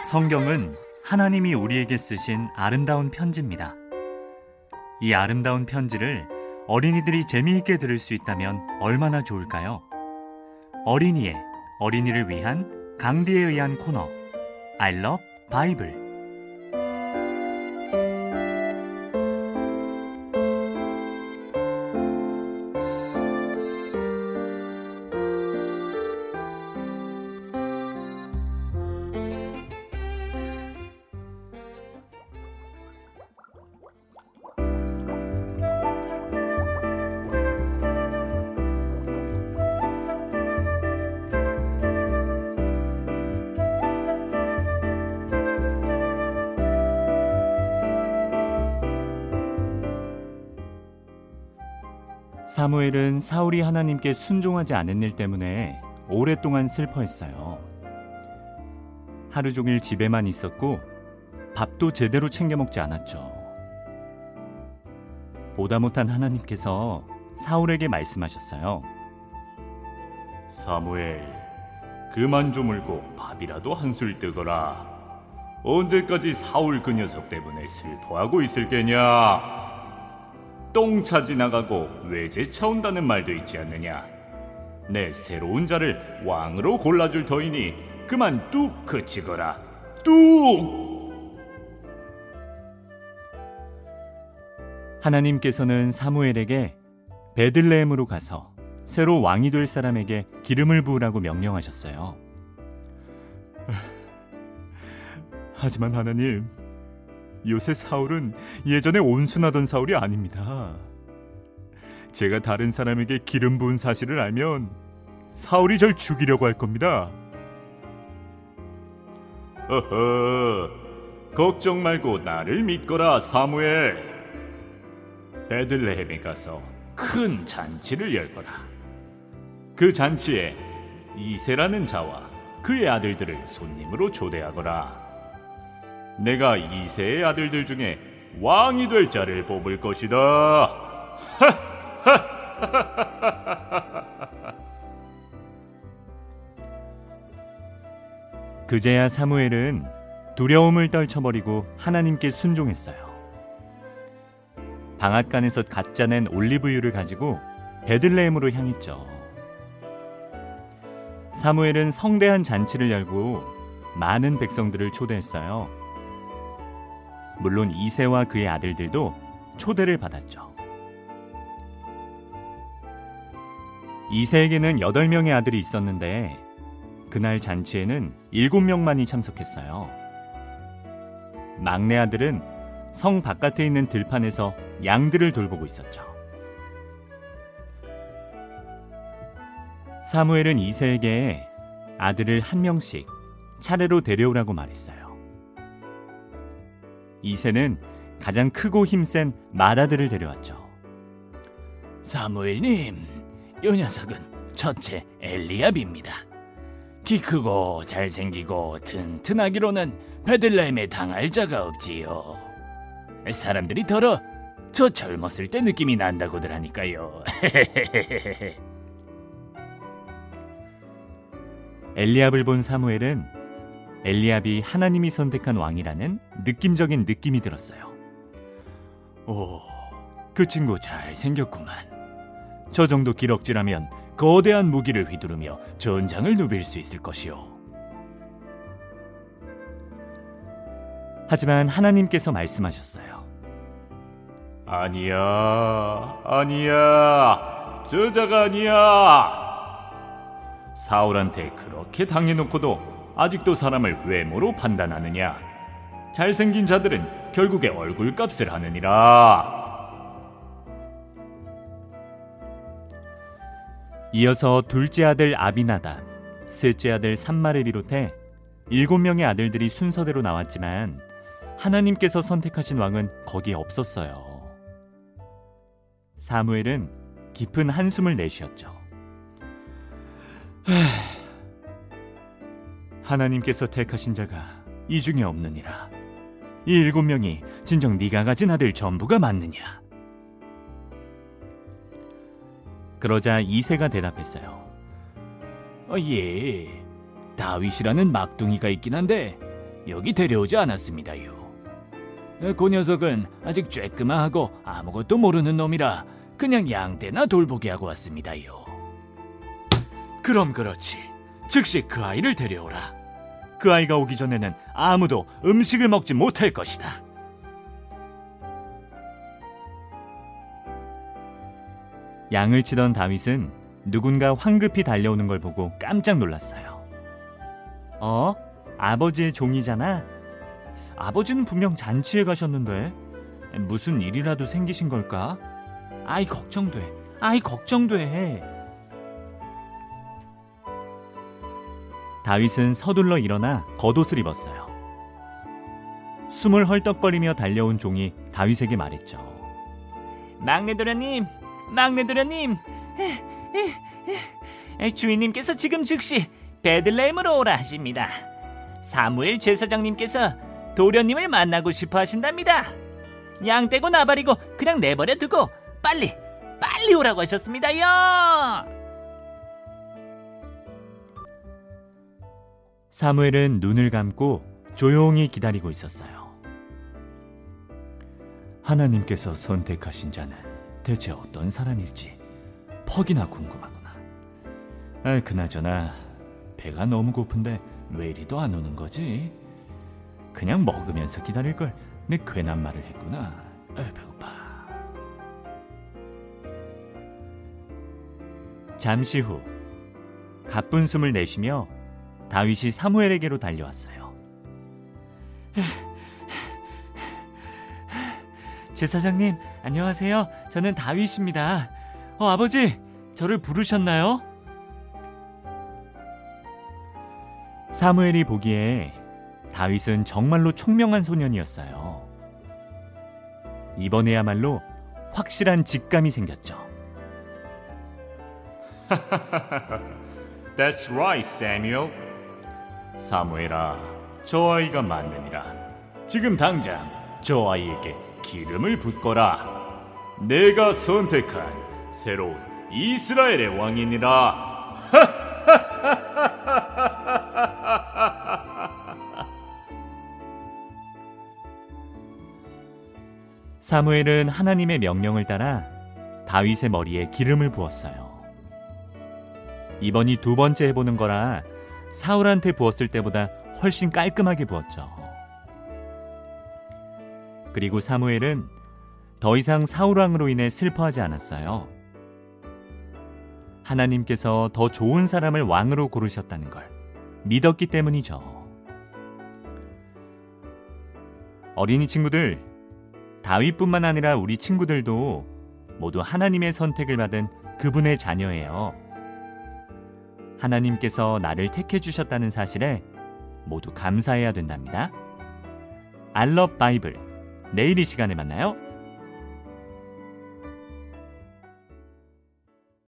성경은 하나님이 우리에게 쓰신 아름다운 편지입니다. 이 아름다운 편지를 어린이들이 재미있게 들을 수 있다면 얼마나 좋을까요? 어린이를 위한 강디에 의한 코너 I love Bible. 사무엘은 사울이 하나님께 순종하지 않은 일 때문에 오랫동안 슬퍼했어요. 하루 종일 집에만 있었고 밥도 제대로 챙겨 먹지 않았죠. 보다 못한 하나님께서 사울에게 말씀하셨어요. 사무엘, 그만 좀 울고 밥이라도 한술 뜨거라. 언제까지 사울 그 녀석 때문에 슬퍼하고 있을 게냐? 똥차 지나가고 외제차 온다는 말도 있지 않느냐? 내 새로운 자를 왕으로 골라줄 터이니 그만 뚝 그치거라. 뚝! 하나님께서는 사무엘에게 베들레헴으로 가서 새로 왕이 될 사람에게 기름을 부으라고 명령하셨어요. 하지만 하나님, 요새 사울은 예전에 온순하던 사울이 아닙니다. 제가 다른 사람에게 기름 부은 사실을 알면 사울이 절 죽이려고 할 겁니다. 어허, 걱정 말고 나를 믿거라, 사무엘. 베들레헴에 가서 큰 잔치를 열거라. 그 잔치에 이새라는 자와 그의 아들들을 손님으로 초대하거라. 내가 이새의 아들들 중에 왕이 될 자를 뽑을 것이다. 그제야 사무엘은 두려움을 떨쳐버리고 하나님께 순종했어요. 방앗간에서 갓 짜낸 올리브유를 가지고 베들레헴으로 향했죠. 사무엘은 성대한 잔치를 열고 많은 백성들을 초대했어요. 물론 이새와 그의 아들들도 초대를 받았죠. 이새에게는 8명의 아들이 있었는데 그날 잔치에는 7명만이 참석했어요. 막내 아들은 성 바깥에 있는 들판에서 양들을 돌보고 있었죠. 사무엘은 이새에게 아들을 한 명씩 차례로 데려오라고 말했어요. 이새는 가장 크고 힘센 맏아들을 데려왔죠. 사무엘님, 이 녀석은 첫째 엘리압입니다. 키 크고 잘생기고 튼튼하기로는 베들레헴에 당할 자가 없지요. 사람들이 더러 저 젊었을 때 느낌이 난다고들 하니까요. 엘리압을 본 사무엘은 엘리압이 하나님이 선택한 왕이라는 느낌적인 느낌이 들었어요. 오, 그 친구 잘생겼구만. 저 정도 기럭지라면 거대한 무기를 휘두르며 전장을 누빌 수 있을 것이오. 하지만 하나님께서 말씀하셨어요. 아니야, 저 자가 아니야. 사울한테 그렇게 당해놓고도 아직도 사람을 외모로 판단하느냐? 잘생긴 자들은 결국에 얼굴값을 하느니라. 이어서 둘째 아들 아비나답, 셋째 아들 삼마를 비롯해 7명의 아들들이 순서대로 나왔지만 하나님께서 선택하신 왕은 거기 없었어요. 사무엘은 깊은 한숨을 내쉬었죠. 하나님께서 택하신 자가 이 중에 없느니라. 이 7명이 진정 네가 가진 아들 전부가 맞느냐? 그러자 이새가 대답했어요. 예, 다윗이라는 막둥이가 있긴 한데 여기 데려오지 않았습니다요. 그 녀석은 아직 쬐끄마하고 아무것도 모르는 놈이라 그냥 양떼나 돌보게 하고 왔습니다요. 그럼 그렇지. 즉시 그 아이를 데려오라. 그 아이가 오기 전에는 아무도 음식을 먹지 못할 것이다. 양을 치던 다윗은 누군가 황급히 달려오는 걸 보고 깜짝 놀랐어요. 아버지의 종이잖아? 아버지는 분명 잔치에 가셨는데 무슨 일이라도 생기신 걸까? 아이 걱정돼. 다윗은 서둘러 일어나 겉옷을 입었어요. 숨을 헐떡거리며 달려온 종이 다윗에게 말했죠. 막내도련님, 주인님께서 지금 즉시 베들레헴으로 오라 하십니다. 사무엘 제사장님께서 도련님을 만나고 싶어 하신답니다. 양 떼고 나발이고 그냥 내버려 두고 빨리 오라고 하셨습니다요. 사무엘은 눈을 감고 조용히 기다리고 있었어요. 하나님께서 선택하신 자는 대체 어떤 사람일지 퍽이나 궁금하구나. 그나저나 배가 너무 고픈데 왜 이리도 안 오는 거지? 그냥 먹으면서 기다릴 걸 내 괜한 말을 했구나. 배고파. 잠시 후 가쁜 숨을 내쉬며 다윗이 사무엘에게로 달려왔어요. 제사장님, 안녕하세요. 저는 다윗입니다. 아버지, 저를 부르셨나요? 사무엘이 보기에 다윗은 정말로 총명한 소년이었어요. 이번에야말로 확실한 직감이 생겼죠. That's right, Samuel. 사무엘아, 저 아이가 맞느니라. 지금 당장 저 아이에게 기름을 붓거라. 내가 선택한 새로운 이스라엘의 왕이니라. 사무엘은 하나님의 명령을 따라 다윗의 머리에 기름을 부었어요. 이번이 두 번째 해보는 거라 사울한테 부었을 때보다 훨씬 깔끔하게 부었죠. 그리고 사무엘은 더 이상 사울왕으로 인해 슬퍼하지 않았어요. 하나님께서 더 좋은 사람을 왕으로 고르셨다는 걸 믿었기 때문이죠. 어린이 친구들, 다윗뿐만 아니라 우리 친구들도 모두 하나님의 선택을 받은 그분의 자녀예요. 하나님께서 나를 택해 주셨다는 사실에 모두 감사해야 된답니다. I love 바이블. 내일 이 시간에 만나요.